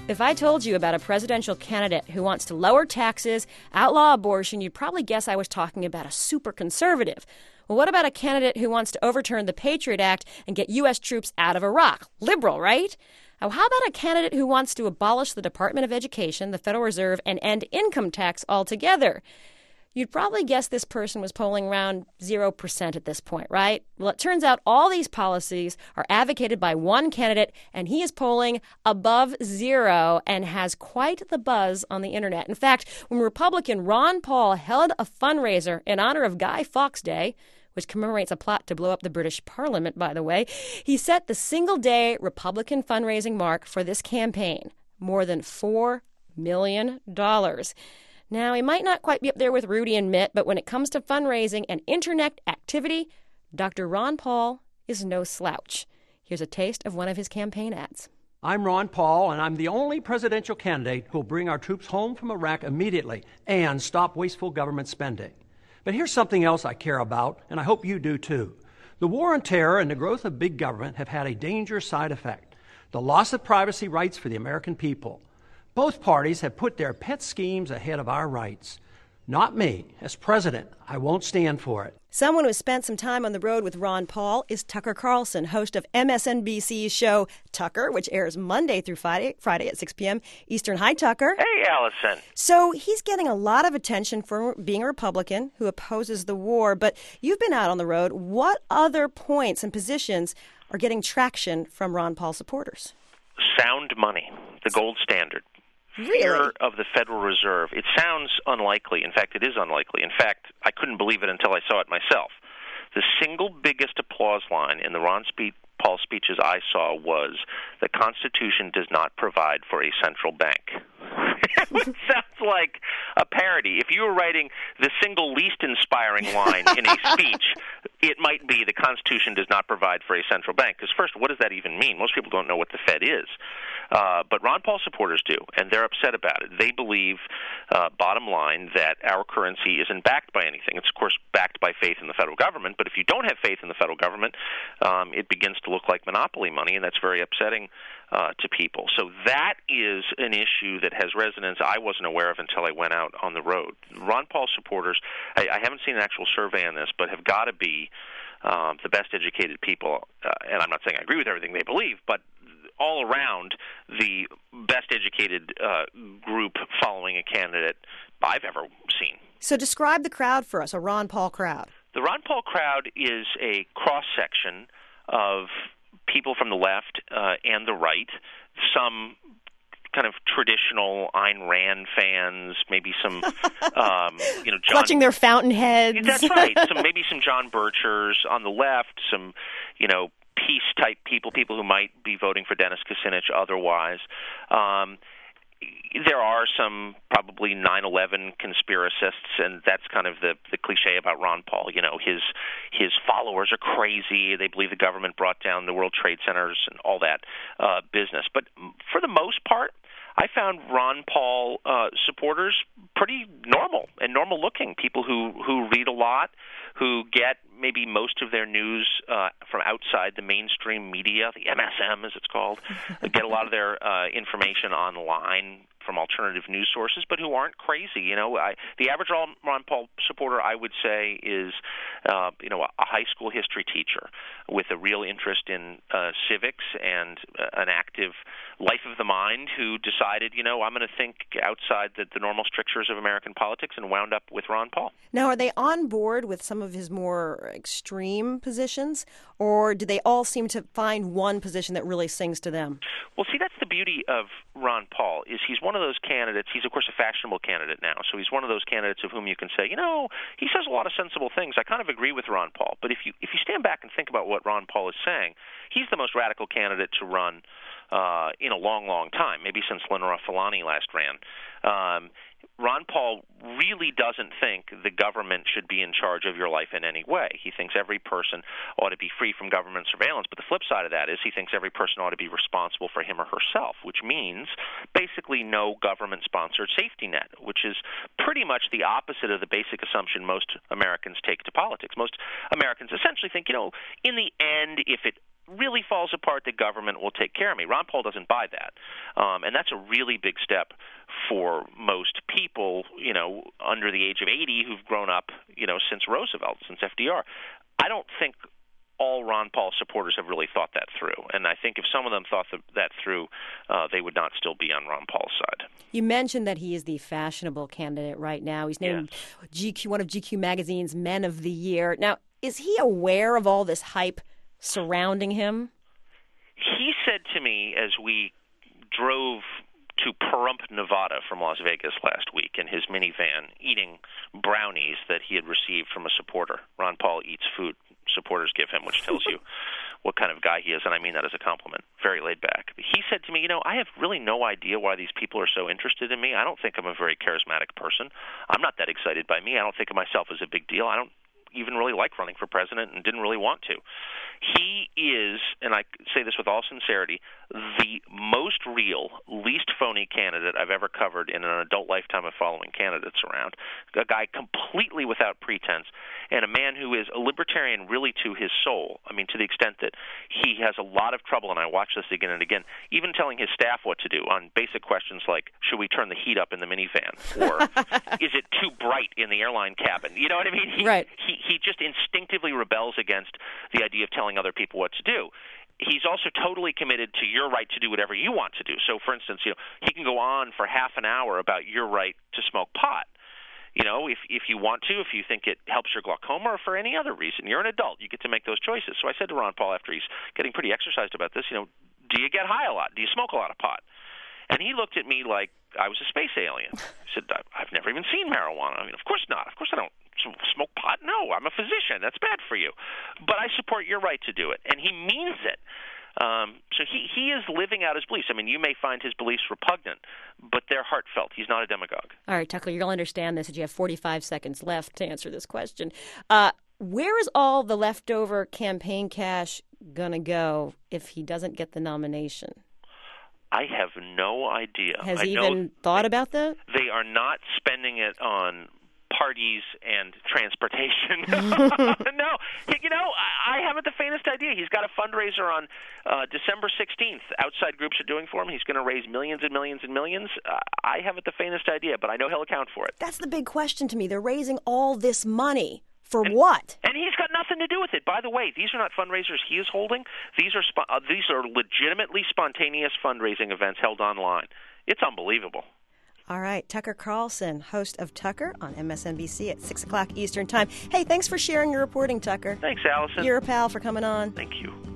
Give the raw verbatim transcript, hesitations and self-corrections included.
If I told you about a presidential candidate who wants to lower taxes, outlaw abortion, you'd probably guess I was talking about a super conservative. Well, what about a candidate who wants to overturn the Patriot Act and get U S troops out of Iraq? Liberal, right? Now, how about a candidate who wants to abolish the Department of Education, the Federal Reserve, and end income tax altogether? You'd probably guess this person was polling around zero percent at this point, right? Well, it turns out all these policies are advocated by one candidate, and he is polling above zero and has quite the buzz on the internet. In fact, when Republican Ron Paul held a fundraiser in honor of Guy Fawkes Day, which commemorates a plot to blow up the British Parliament, by the way, he set the single-day Republican fundraising mark for this campaign, more than four million dollars. Now, he might not quite be up there with Rudy and Mitt, but when it comes to fundraising and internet activity, Doctor Ron Paul is no slouch. Here's a taste of one of his campaign ads. I'm Ron Paul, and I'm the only presidential candidate who will bring our troops home from Iraq immediately and stop wasteful government spending. But here's something else I care about, and I hope you do too. The war on terror and the growth of big government have had a dangerous side effect: the loss of privacy rights for the American people. Both parties have put their pet schemes ahead of our rights. Not me. As president, I won't stand for it. Someone who has spent some time on the road with Ron Paul is Tucker Carlson, host of M S N B C's show Tucker, which airs Monday through Friday, Friday at six p.m. Eastern. Hi, Tucker. Hey, Allison. So he's getting a lot of attention for being a Republican who opposes the war, but you've been out on the road. What other points and positions are getting traction from Ron Paul supporters? Sound money, the gold standard. Really? Fear of the Federal Reserve. It sounds unlikely. In fact, it is unlikely. In fact, I couldn't believe it until I saw it myself. The single biggest applause line in the Ron spe- Paul speeches I saw was, "The Constitution does not provide for a central bank." It sounds like a parody. If you were writing the single least inspiring line in a speech, it might be, "The Constitution does not provide for a central bank." Because first, what does that even mean? Most people don't know what the Fed is. Uh, but Ron Paul supporters do, and they're upset about it. They believe, uh, bottom line, that our currency isn't backed by anything. It's, of course, backed by faith in the federal government, but if you don't have faith in the federal government, um, it begins to look like monopoly money, and that's very upsetting uh, to people. So that is an issue that has resonance I wasn't aware of until I went out on the road. Ron Paul supporters, I, I haven't seen an actual survey on this, but have got to be um, the best educated people, uh, and I'm not saying I agree with everything they believe, but all around the best educated uh, group following a candidate I've ever seen. So describe the crowd for us, a Ron Paul crowd. The Ron Paul crowd is a cross-section of people from the left uh, and the right, some kind of traditional Ayn Rand fans, maybe some, um, you know, John, clutching their fountain heads. That's right. Some maybe some John Birchers on the left, some, you know, peace-type people, people who might be voting for Dennis Kucinich otherwise. Um, there are some probably nine eleven conspiracists, and that's kind of the, the cliche about Ron Paul. You know, his his followers are crazy. They believe the government brought down the World Trade Centers and all that uh, business. But for the most part, I found Ron Paul uh, supporters pretty normal and normal-looking, people who, who read a lot, who get maybe most of their news uh, from outside the mainstream media, the M S M as it's called, get a lot of their uh, information online from alternative news sources, but who aren't crazy. You know, I, the average Ron Paul supporter, I would say, is uh, you know a high school history teacher with a real interest in uh, civics and uh, an active life of the mind, who decided, you know, I'm going to think outside the, the normal strictures of American politics, and wound up with Ron Paul. Now, are they on board with some of his more extreme positions, or do they all seem to find one position that really sings to them? Well, see, that's the beauty of Ron Paul, is he's one of those candidates. He's, of course, a fashionable candidate now, so he's one of those candidates of whom you can say, you know, he says a lot of sensible things. I kind of agree with Ron Paul. But if you if you stand back and think about what Ron Paul is saying, he's the most radical candidate to run uh, in a long, long time, maybe since Lenora Fulani last ran. Um, Ron Paul really doesn't think the government should be in charge of your life in any way. He thinks every person ought to be free from government surveillance. But the flip side of that is he thinks every person ought to be responsible for him or herself, which means basically no government-sponsored safety net, which is pretty much the opposite of the basic assumption most Americans take to politics. Most Americans essentially think, you know, in the end, if it really falls apart, the government will take care of me. Ron Paul doesn't buy that. Um, and that's a really big step for most people, you know, under the age of eighty who've grown up, you know, since Roosevelt, since F D R. I don't think all Ron Paul supporters have really thought that through. And I think if some of them thought that through, uh, they would not still be on Ron Paul's side. You mentioned that he is the fashionable candidate right now. He's named yes. G Q, one of G Q magazine's Men of the Year. Now, is he aware of all this hype surrounding him? He said to me as we drove to Pahrump, Nevada from Las Vegas last week in his minivan, eating brownies that he had received from a supporter. Ron Paul eats food supporters give him, which tells you what kind of guy he is, and I mean that as a compliment. Very laid back. He said to me, you know, I have really no idea why these people are so interested in me. I don't think I'm a very charismatic person. I'm not that excited by me. I don't think of myself as a big deal. I don't even really like running for president and didn't really want to. He is, and I say this with all sincerity, the most real, least phony candidate I've ever covered in an adult lifetime of following candidates around. A guy completely without pretense, and a man who is a libertarian really to his soul. I mean, to the extent that he has a lot of trouble, and I watch this again and again, even telling his staff what to do on basic questions like, should we turn the heat up in the minivan? Or is it too bright in the airline cabin? You know what I mean? He, right. He, he just instinctively rebels against the idea of telling other people what to do. He's also totally committed to your right to do whatever you want to do. So, for instance, you know, he can go on for half an hour about your right to smoke pot. You know, if if you want to, if you think it helps your glaucoma or for any other reason, you're an adult. You get to make those choices. So I said to Ron Paul after he's getting pretty exercised about this, you know, do you get high a lot? Do you smoke a lot of pot? And he looked at me like I was a space alien. He said, I've never even seen marijuana. I mean, of course not. Of course I don't smoke pot. No, I'm a physician. That's bad for you. But I support your right to do it. And he means it. Um, so he, he is living out his beliefs. I mean, you may find his beliefs repugnant, but they're heartfelt. He's not a demagogue. All right, Tucker, you'll understand this. You have forty-five seconds left to answer this question. Uh, where is all the leftover campaign cash going to go if he doesn't get the nomination? I have no idea. Has I he even thought they, about that? They are not spending it on parties and transportation. No, you know, I haven't the faintest idea. He's got a fundraiser on uh, December sixteenth. Outside groups are doing for him. He's going to raise millions and millions and millions. Uh, I haven't the faintest idea, but I know he'll account for it. That's the big question to me. They're raising all this money. For and, what? And he's got nothing to do with it. By the way, these are not fundraisers he is holding. These are spo- uh, these are legitimately spontaneous fundraising events held online. It's unbelievable. All right, Tucker Carlson, host of Tucker on M S N B C at six o'clock Eastern Time. Hey, thanks for sharing your reporting, Tucker. Thanks, Allison. You're a pal for coming on. Thank you.